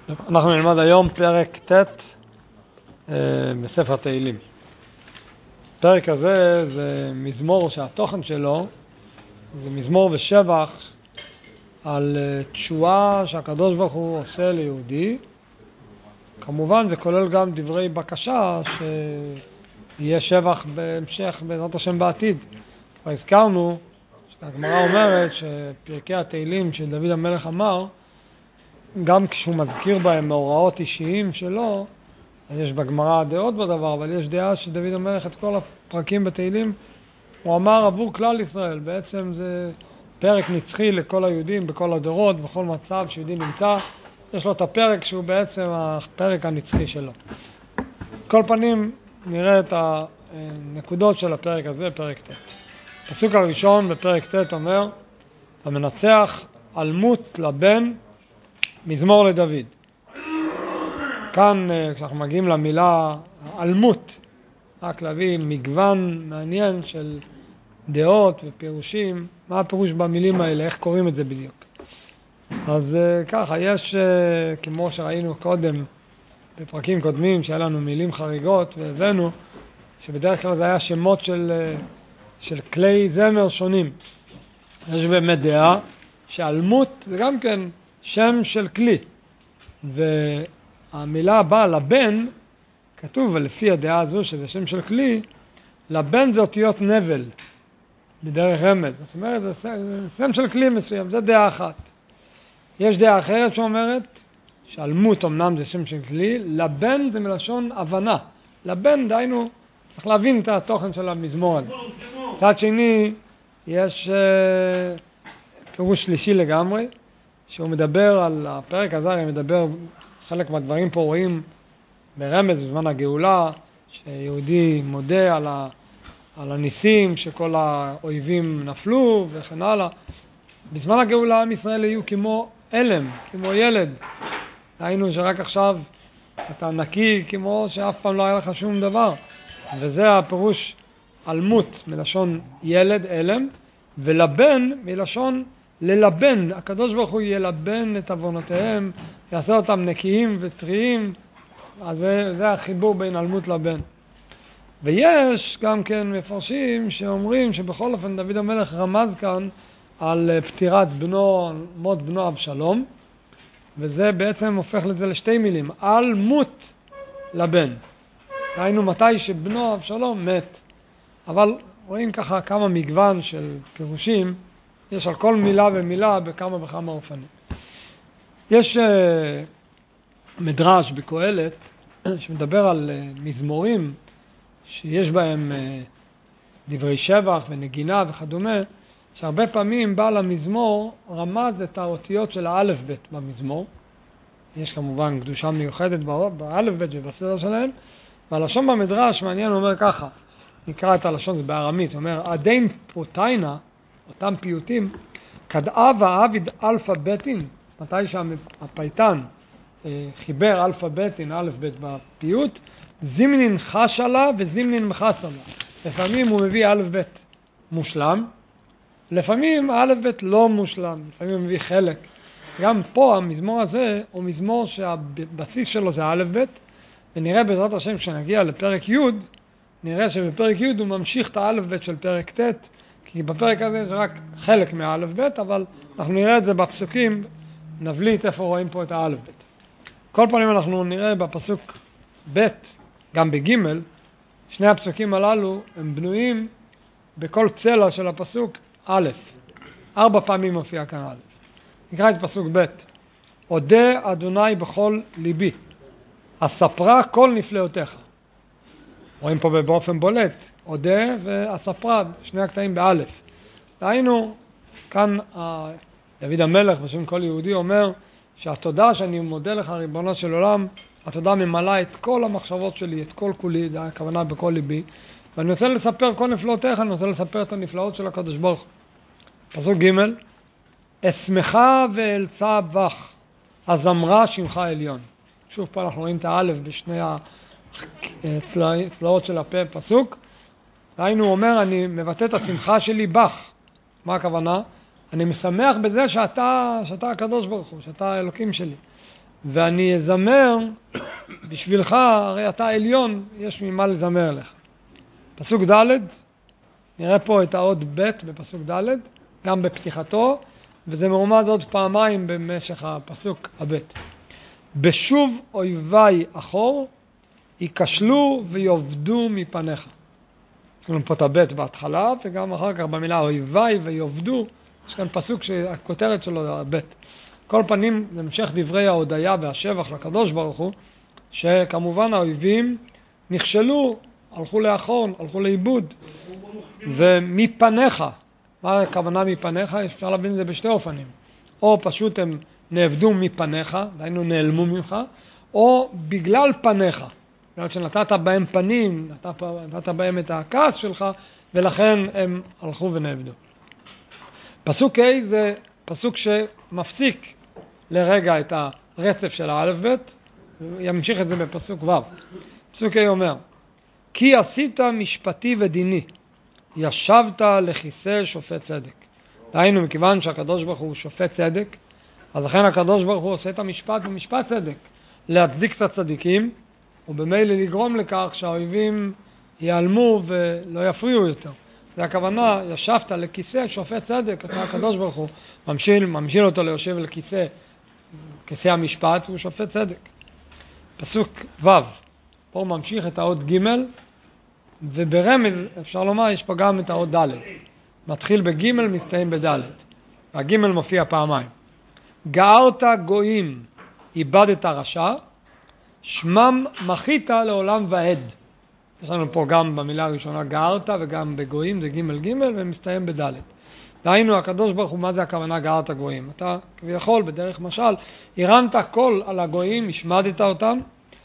אנחנו נלמד היום פרק ט' בספר תהילים. הפרק הזה זה מזמור שהתוכן שלו זה מזמור ושבח על תשועה שהקדוש ברוך הוא עושה ליהודי. כמובן זה כולל גם דברי בקשה שיהיה שבח בהמשך בעזרת השם בעתיד. כבר הזכרנו שהגמרא אומרת שפרקי התהילים שדוד המלך אמר, גם כשהוא מזכיר בהם מאורעות אישיים שלו, יש בגמרא דעות בדבר, אבל יש דעה שדוד המלך את כל הפרקים בתהילים הוא אמר עבור כלל ישראל. בעצם זה פרק נצחי לכל היהודים בכל הדורות, בכל מצב שיהודי נמצא יש לו את הפרק שהוא בעצם הפרק הנצחי שלו. כל פנים נראה את הנקודות של הפרק הזה, פרק ט'. הפסוק הראשון בפרק ט' אומר, המנצח אלמות לבן, מזמור לדוד. כאן כשאנחנו מגיעים למילה אלמות, רק להביא מגוון מעניין של דעות ופירושים, מה הפירוש במילים האלה, איך קוראים את זה בדיוק. אז ככה, יש כמו שראינו קודם בפרקים קודמים שהיה לנו מילים חריגות והבאנו שבדרך כלל זה היה שמות של כלי זמר שונים. יש באמת דעה שאלמות זה גם כן שם של כלי, והמילה הבאה לבן כתוב, ולפי הדעה הזו שזה שם של כלי, לבן זה אותיות נבל בדרך רמז, זאת אומרת זה שם של כלי מסוים, זה דעה אחת. יש דעה אחרת שאומרת שאלמות אמנם זה שם של כלי, לבן זה מלשון הבנה. לבן דיינו צריך להבין את התוכן של המזמור הזה. מצד שני יש פירוש שלישי לגמרי, שהוא מדבר על הפרק הזה, הוא מדבר חלק מהדברים פה רואים ברמז בזמן הגאולה, שיהודי מודה על הניסים שכל האויבים נפלו וכן הלאה. בזמן הגאולה עם ישראל היו כמו אלם, כמו ילד. ראינו שרק עכשיו אתה נקי כמו שאף פעם לא היה לך שום דבר. וזה הפירוש אלמות מלשון ילד, אלם, ולבן מלשון ללבן. הקדוש ברוך הוא ילבן את עוונותיהם, יעשה אותם נקיים וטריים. אז זה החיבור בין אלמות לבן. ויש גם כן מפרשים שאומרים שבכל אופן דוד המלך רמז כאן על פטירת בנו, מות בנו אבשלום, וזה בעצם הופך לזה לשתי מילים, אלמות לבן. ראינו מתי שבנו אבשלום מת, אבל רואים ככה כמה מגוון של פירושים, יש על כל מילה ומילה בכמה וכמה אופנים. יש מדרש בקהלת שמדבר על מזמורים שיש בהם דברי שבח ונגינה וכדומה, שהרבה פעמים בעל המזמור רמז את האותיות של האלף בית במזמור. יש כמובן קדושה מיוחדת באלף בית ובסדר שלהם, והלשון במדרש מעניין אומר ככה, נקרא את הלשון, זה בארמית, אומר עדיין פרוטיינה, אותם פיוטים, כדאב העביד אלפא ביתין, מתי שהפייטן חיבר אלפא ביתין, אלף בית בפיוט, זימנין חשלה וזימנין מחסלה. לפעמים הוא מביא אלף בית מושלם, לפעמים אלף בית לא מושלם, לפעמים הוא מביא חלק. גם פה המזמור הזה הוא מזמור שהבסיס שלו זה אלף בית, ונראה בעזרת השם כשנגיע לפרק י' נראה שבפרק י' הוא ממשיך את האלף בית של פרק ט', כי בפרק הזה זה רק חלק מהאלף בית, אבל אנחנו נראה את זה בפסוקים, נבליט איפה רואים פה את האלף בית. כל פעמים אנחנו נראה בפסוק ב' גם בג' שני הפסוקים הללו הם בנויים בכל צלע של הפסוק א', 4 פעמים מופיע כאן א'. נקרא את פסוק ב', אודה אדוני בכל ליבי, הספרה כל נפלאותיך. רואים פה באופן בולט, אודה והספרה, שני הקטעים באלף. ראינו כאן דוד המלך בשם כל יהודי אומר שהתודה שאני מודה לך ריבונו של עולם, התודה ממלאה את כל המחשבות שלי, את כל כולי, זה הכוונה בכל ליבי, ואני רוצה לספר כל נפלאותיך, אני רוצה לספר את הנפלאות של הקדוש ברוך הוא. פסוק ג' אשמחה ואלצה בך, הזמרה שמך עליון. שוב פה אנחנו רואים את האלף בשני הצלעות של הפה פסוק. ראינו אומר אני מבטא את השמחה שלי בך. מה הכוונה? אני משמח בזה שאתה הקדוש ברוך הוא, שאתה האלוקים שלי. ואני אזמר בשבילך, הרי אתה עליון, יש ממה לזמר לך. פסוק ד', נראה פה את האות ב' בפסוק ד', גם בפתיחתו, וזה מרומז עוד פעמיים במשך הפסוק הבית. בשוב אויבי אחור, ייכשלו ויובדו מפניך. יש לנו פה את הבית בהתחלה, וגם אחר כך במילה אויבי ויובדו, יש כאן פסוק שהכותרת שלו זה הבית. כל פנים, זה המשך דברי ההודיה והשבח לקדוש ברוך הוא, שכמובן האויבים נכשלו, הלכו לאחור, הלכו לאיבוד, ומפניך. מה הכוונה מפניך? אפשר להבין את זה בשתי אופנים. או פשוט הם נאבדו מפניך, דהיינו נעלמו ממך, או בגלל פניך. בגלל שנתת בהם פנים, נתת בהם את הכעס שלך, ולכן הם הלכו ונאבדו. פסוק ה' זה פסוק שמפסיק לרגע את הרצף של האלף בית, ימשיך את זה בפסוק ו'. פסוק ה' אומר, כי עשית משפטי ודיני, ישבת לכיסא שופט צדק. דהיינו, מכיוון שהקדוש ברוך הוא שופט צדק, אז לכן הקדוש ברוך הוא עושה את המשפט במשפט צדק, להצדיק את הצדיקים, ובמילא לגרום לכך שהאויבים ייעלמו ולא יפריעו יותר. זה הכוונה, ישבת לכיסא שופט צדק, אתה הקדוש ברוך הוא ממשיל אותו ליושב לכיסא, כיסא המשפט, הוא שופט צדק. פסוק ו', פה ממשיך את האות ג', וברמז אפשר לומר יש פה גם את האות ד'. מתחיל בג' מסתיים בד'. והג' מופיע פעמיים. גארת גויים, איבדת רשע, שמם מחית לעולם ועד. יש לנו פה גם במילה הראשונה גארת וגם בגויים, זה ג' ג' ומסתיים בד'. דהיינו, הקדוש ברוך הוא, מה זה הכוונה גארת גויים? אתה כביכול בדרך משל, הרמת קול על הגויים, השמדת אותם,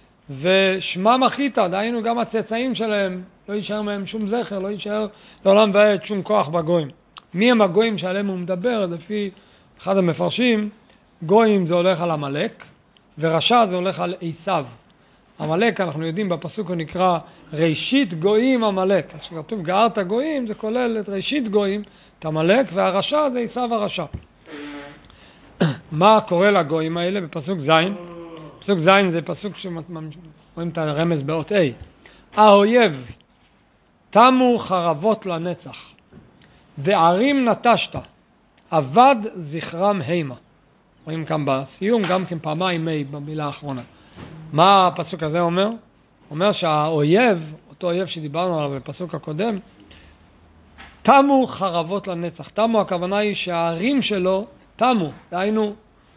ושמם מחית, דהיינו גם הצאצאים שלהם, לא יישאר מהם שום זכר, לא יישאר לעולם ועד שום כוח בגויים. מי הם הגויים שעליהם הוא מדבר? לפי אחד המפרשים, גויים זה הולך על עמלק, ורשע זה הולך על עשיו. עמלק, אנחנו יודעים, בפסוק הוא נקרא ראשית גויים עמלק. אז כשכתוב גארת גויים, זה כולל את ראשית גויים, את עמלק, והרשע זה עשיו הרשע. מה קורה לגויים האלה בפסוק ז'? פסוק ז' זה פסוק שרואים את הרמז באות A. האויב, תמו חרבות לנצח, וערים נטשת, אבד זכרם הימה. רואים כאן בסיום, גם כן פעמיים A במילה האחרונה. מה הפסוק הזה אומר? אומר שהאויב, אותו אויב שדיברנו עליו בפסוק הקודם, תמו חרבות לנצח. תמו, הכוונה היא שהערים שלו תמו, דהיינו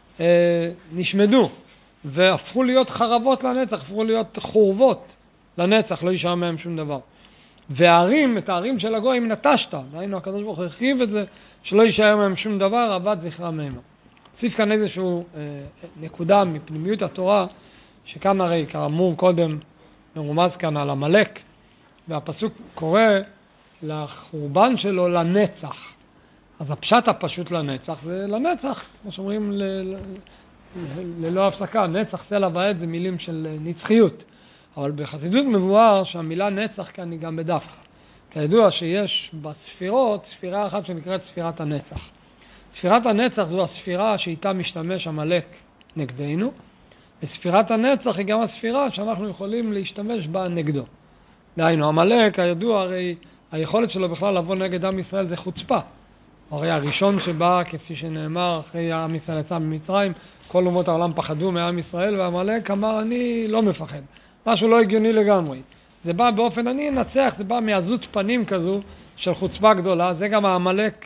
נשמדו, והפכו להיות חרבות לנצח, הפכו להיות חורבות לנצח, לא יישאר מהם שום דבר. והערים, את הערים של הגויים נטשת, דהיינו הקדוש ברוך הוא הרחיב את זה, שלא יישאר מהם שום דבר, אבד זכרם מהם. הוסיף כאן איזשהו נקודה מפנימיות התורה, שכאן הרי כאמור קודם מרומז כאן על עמלק, והפסוק קורא לחורבן שלו לנצח. אז הפשט הפשוט לנצח זה לנצח, כמו שאומרים ללא הפסקה, נצח סלע ועד זה מילים של נצחיות. אבל בחסידות מבואר שהמילה נצח כאן היא גם בדווקא. כידוע שיש בספירות ספירה אחת שנקראת ספירת הנצח. ספירת הנצח זו הספירה שאיתה משתמש עמלק נגדנו, וספירת הנצח היא גם הספירה שאנחנו יכולים להשתמש בה נגדו. דהיינו, עמלק, הידוע, הרי היכולת שלו בכלל לבוא נגד עם ישראל זה חוצפה. הרי הראשון שבא, כפי שנאמר, אחרי עם ישראל יצא ממצרים, כל אומות העולם פחדו מעם ישראל, ועמלק אמר, אני לא מפחד. משהו לא הגיוני לגמרי. זה בא באופן, אני אנצח, זה בא מעזות פנים כזו של חוצפה גדולה. זה גם העמלק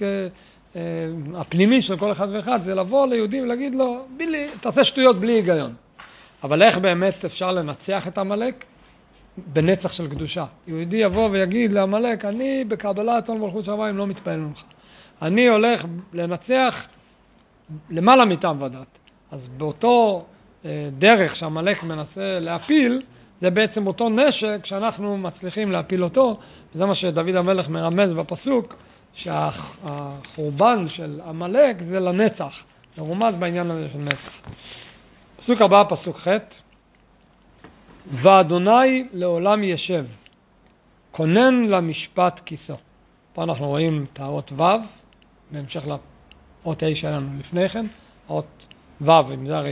הפנימי של כל אחד ואחד, זה לבוא ליהודים ולהגיד לו, תעשה שטויות בלי היגיון. אבל איך באמת אפשר לנצח את עמלק? בנצח של קדושה. יהודי יבוא ויגיד לעמלק, אני בקבלת עול מלכות שמיים לא מתפעל ממך. אני הולך לנצח למעלה מטעם ודת. אז באותו דרך שעמלק מנסה להפיל, זה בעצם אותו נשק שאנחנו מצליחים להפיל אותו. וזה מה שדוד המלך מרמז בפסוק, שהחורבן של עמלק זה לנצח. זה רומז בעניין הזה של נצח. פסוק הבא, פסוק ח' ואדוני לעולם ישב, כונן למשפט כיסו. פה אנחנו רואים את האות ו', בהמשך לאות ה' שלנו לפני כן, האות ו', עם זה הרי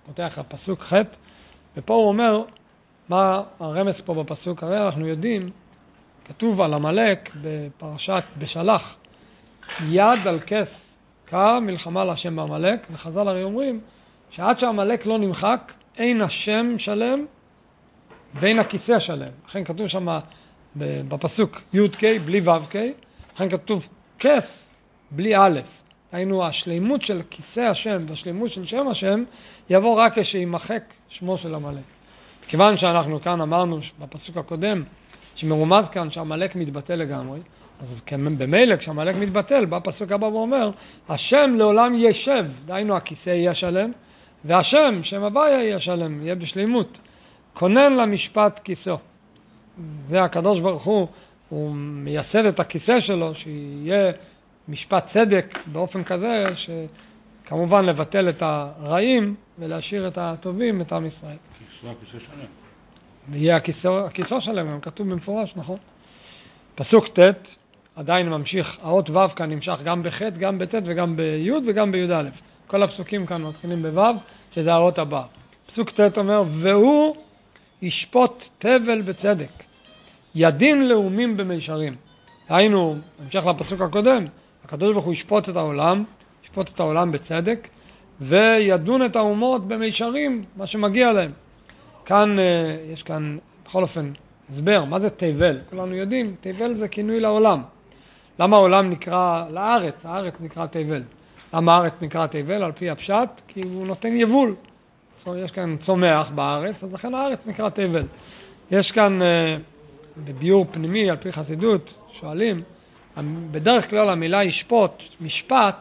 פותח הפסוק ח', ופה הוא אומר, מה הרמז פה בפסוק? הרי אנחנו יודעים, כתוב על עמלק בפרשת בשלח, יד על כס קרא מלחמה להשם בעמלק, וחז"ל הרי אומרים שעד שעמלק לא נמחק, אין השם שלם ואין הכיסא שלם. לכן כתוב שם בפסוק י' ק' בלי ו' ק', לכן כתוב כס בלי א'. היינו השלימות של כיסא השם והשלימות של שם השם יבוא רק כשימחק שמו של עמלק. כיוון שאנחנו כאן אמרנו בפסוק הקודם שמרומז כאן שעמלק מתבטל לגמרי, אז במילא כשעמלק מתבטל, בפסוק הבא הוא אומר, השם לעולם ישב, דהיינו הכיסא יהיה שלם, והשם, שם הוויה יהיה שלם, יהיה בשלימות. כונן למשפט כיסו. זה הקדוש ברוך הוא מייסד את הכיסא שלו, שיהיה משפט צדק באופן כזה, שכמובן לבטל את הרעים ולהשאיר את הטובים, את עם ישראל. הכיסא שלם. ויהיה הכיסא שלם, כתוב במפורש, נכון? פסוק ט' עדיין ממשיך, האות ו' כאן נמשך גם בח', גם בט' וגם בי' וגם בי' א'. כל הפסוקים כאן מתחילים בו', שזה האות הבא. פסוק ט' אומר, והוא ישפוט תבל בצדק, ידין לאומים במישרים. היינו, המשך לפסוק הקודם, הקדוש ברוך הוא ישפוט את העולם בצדק, וידון את האומות במישרים, מה שמגיע להם. כאן, יש כאן, בכל אופן, הסבר, מה זה תבל? כולנו יודעים, תבל זה כינוי לעולם. למה העולם נקרא לארץ? הארץ נקרא תבל. למה הארץ נקרא תבל? על פי הפשט, כי הוא נותן יבול. יש כאן צומח בארץ, אז לכן הארץ נקרא תבל. יש כאן, בביור פנימי, על פי חסידות, שואלים, בדרך כלל המילה ישפוט, משפט,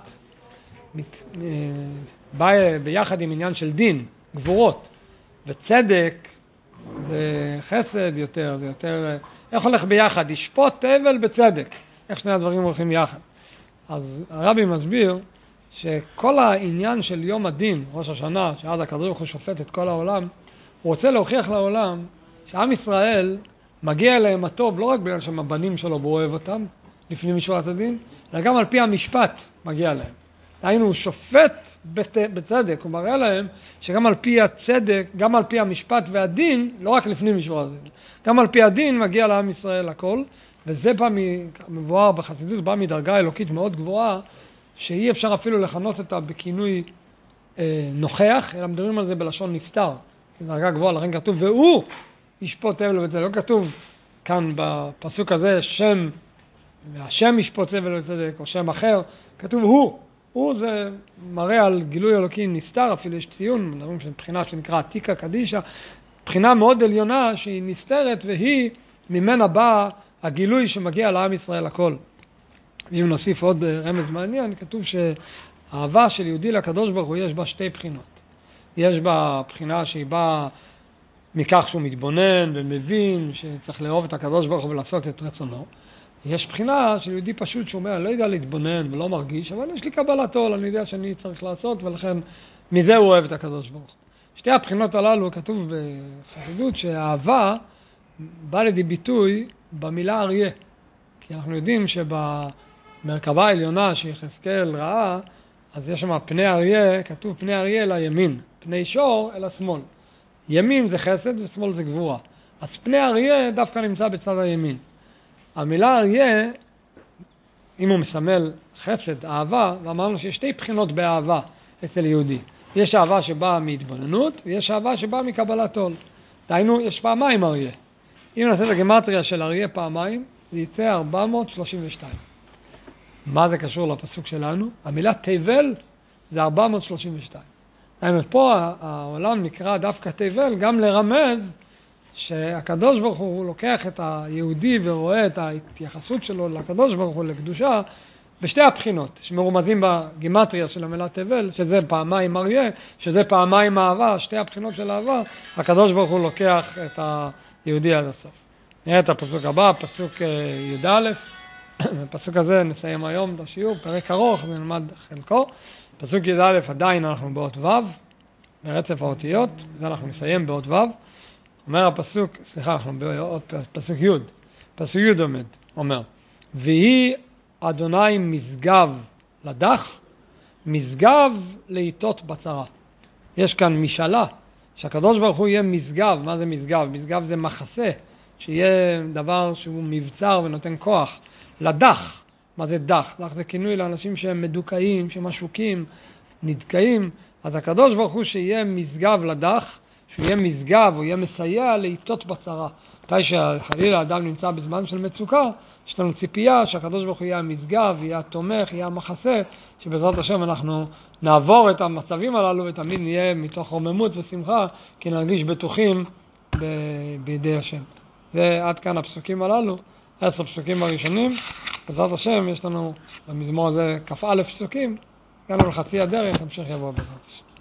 בא ביחד עם עניין של דין, גבורות, וצדק, זה חסד יותר, זה יותר, איך הולך ביחד? ישפוט תבל בצדק. איך שני הדברים הולכים יחד? אז הרבי מסביר שכל העניין של יום הדין, ראש השנה, שעד הקדוש ברוך הוא שופט את כל העולם, הוא רוצה להוכיח לעולם שעם ישראל מגיע אליהם הטוב, לא רק בגלל שהם הבנים שלו והוא אוהב אותם, לפני משורת הדין, אלא גם על פי המשפט מגיע להם. היינו, הוא שופט בצדק, הוא מראה להם שגם על פי הצדק, גם על פי המשפט והדין, לא רק לפני משורת הדין, גם על פי הדין מגיע לעם ישראל הכל, וזה בא מבואר בחסידות, בא מדרגה אלוקית מאוד גבוהה, שאי אפשר אפילו לכנות אותה בכינוי נוכח, אלא מדברים על זה בלשון נפטר. דרגה גבוהה, לכן כתוב, והוא ישפוט תבל בצדק. לא כתוב כאן בפסוק הזה שם, והשם ישפוט תבל בצדק, או שם אחר, כתוב הוא. הוא זה מראה על גילוי אלוקי נסתר, אפילו יש ציון, מדברים של בחינה שנקרא עתיקה קדישה, בחינה מאוד עליונה שהיא נסתרת, והיא ממנה באה הגילוי שמגיע לעם ישראל הכל. אם נוסיף עוד רמז מעניין, כתוב שהאהבה של יהודי לקדוש ברוך הוא יש בה שתי בחינות. יש בה בחינה שהיא באה מכך שהוא מתבונן ומבין שצריך לאהוב את הקדוש ברוך הוא ולעשות את רצונו. יש בחינה של יהודי פשוט שאומר, אני לא יודע להתבונן ולא מרגיש, אבל יש לי קבלת עול, אני יודע שאני צריך לעשות, ולכן מזה הוא אוהב את הקדוש ברוך הוא. שתי הבחינות הללו כתוב בחסידות שהאהבה בא לידי ביטוי במילה אריה. כי אנחנו יודעים שבמרכבה העליונה שיחזקאל ראה, אז יש שם פני אריה, כתוב פני אריה אל הימין, פני שור אל השמאל. ימין זה חסד ושמאל זה גבורה. אז פני אריה דווקא נמצא בצד הימין. המילה אריה, אם הוא מסמל חסד, אהבה, ואמרנו שיש שתי בחינות באהבה אצל יהודי. יש אהבה שבאה מהתבוננות, ויש אהבה שבאה מקבלת עול. דהיינו, יש פעמיים אריה. אם נעשה את הגימטריה של אריה פעמיים, זה יצא 432. מה זה קשור לפסוק שלנו? המילה תבל זה 432. דהיינו, פה העולם נקרא דווקא תבל, גם לרמז שהקדוש ברוך הוא לוקח את היהודי ורואה את ההתייחסות שלו לקדוש ברוך הוא לקדושה בשתי הבחינות שמרומזים בגימטריה של המילה תבל, שזה פעמיים אריה, שזה פעמיים אהבה, שתי הבחינות של אהבה, הקדוש ברוך הוא לוקח את היהודי עד הסוף. נראה את הפסוק הבא, פסוק י"א, בפסוק הזה נסיים היום את השיעור, פרק ארוך, נלמד חלקו. פסוק י"א עדיין אנחנו באות ו', ברצף האותיות, זה אנחנו נסיים באות ו'. אומר הפסוק, אנחנו פסוק י', פסוק י' אומר, והיא אדוני משגב לדח, משגב לעיתות בצרה. יש כאן משאלה, שהקדוש ברוך הוא יהיה משגב. מה זה משגב? משגב זה מחסה, שיהיה דבר שהוא מבצר ונותן כוח. לדח, מה זה דח? דח זה כינוי לאנשים שהם מדוכאים, שמשווקים, נדכאים. אז הקדוש ברוך הוא שיהיה משגב לדח, שהוא יהיה משגב, הוא יהיה מסייע לעיתות בצרה. מתי שחלילה האדם נמצא בזמן של מצוקה, יש לנו ציפייה שהקדוש ברוך הוא יהיה המשגב, יהיה התומך, יהיה המחסה, שבעזרת השם אנחנו נעבור את המצבים הללו ותמיד נהיה מתוך רוממות ושמחה, כי נרגיש בטוחים בידי השם. ועד כאן הפסוקים הללו, 10 פסוקים הראשונים. בעזרת השם יש לנו במזמור הזה כ"א פסוקים, הגענו לחצי הדרך, המשך יבוא בעזרת השם.